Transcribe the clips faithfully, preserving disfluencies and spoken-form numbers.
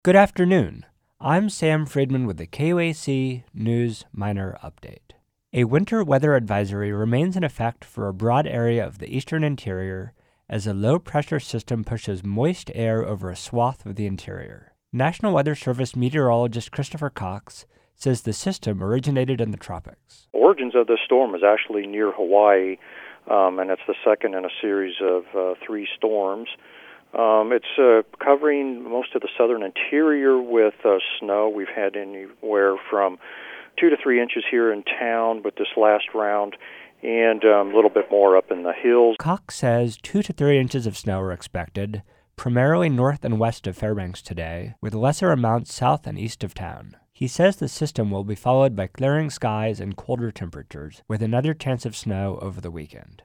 Good afternoon. I'm Sam Friedman with the K U A C News Miner Update. A winter weather advisory remains in effect for a broad area of the eastern interior as a low-pressure system pushes moist air over a swath of the interior. National Weather Service meteorologist Christopher Cox says the system originated in the tropics. Origins of this storm is actually near Hawaii, um, and it's the second in a series of uh, three storms. Um, it's uh, covering most of the southern interior with uh, snow. We've had anywhere from two to three inches here in town with this last round, and um, a little bit more up in the hills. Cox says two to three inches of snow are expected, primarily north and west of Fairbanks today, with lesser amounts south and east of town. He says the system will be followed by clearing skies and colder temperatures, with another chance of snow over the weekend.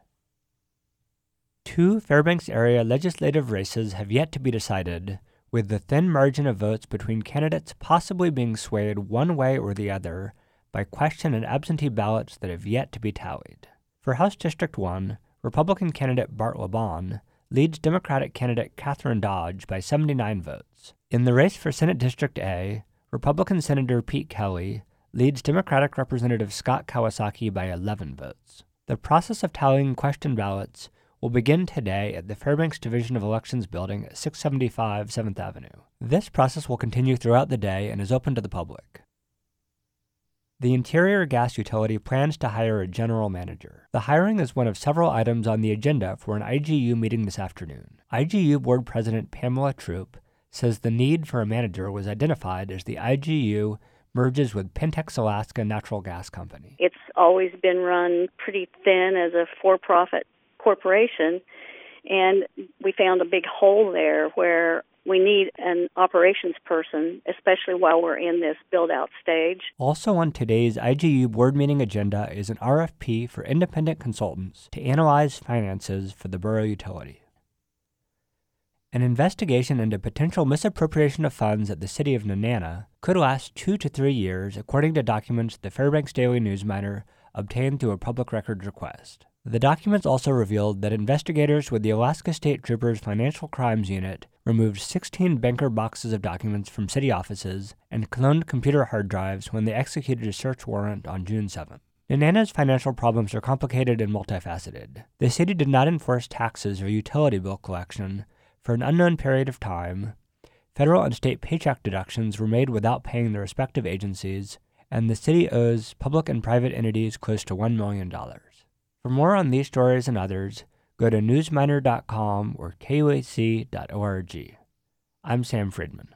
Two Fairbanks area legislative races have yet to be decided, with the thin margin of votes between candidates possibly being swayed one way or the other by question and absentee ballots that have yet to be tallied. For House District one, Republican candidate Bart LeBon leads Democratic candidate Catherine Dodge by seventy-nine votes. In the race for Senate District A, Republican Senator Pete Kelly leads Democratic Representative Scott Kawasaki by eleven votes. The process of tallying question ballots will begin today at the Fairbanks Division of Elections building at six seventy-five seventh Avenue. This process will continue throughout the day and is open to the public. The Interior Gas Utility plans to hire a general manager. The hiring is one of several items on the agenda for an I G U meeting this afternoon. I G U Board President Pamela Troop says the need for a manager was identified as the I G U merges with Pentex Alaska Natural Gas Company. It's always been run pretty thin as a for-profit corporation, and we found a big hole there where we need an operations person, especially while we're in this build-out stage. Also on today's I G U board meeting agenda is an R F P for independent consultants to analyze finances for the borough utility. An investigation into potential misappropriation of funds at the city of Nenana could last two to three years, according to documents the Fairbanks Daily News Miner obtained through a public records request. The documents also revealed that investigators with the Alaska State Troopers Financial Crimes Unit removed sixteen banker boxes of documents from city offices and cloned computer hard drives when they executed a search warrant on June seventh. Nenana's financial problems are complicated and multifaceted. The city did not enforce taxes or utility bill collection for an unknown period of time. Federal and state paycheck deductions were made without paying the respective agencies, and the city owes public and private entities close to one million dollars. For more on these stories and others, go to newsminer dot com or K U A C dot org. I'm Sam Friedman.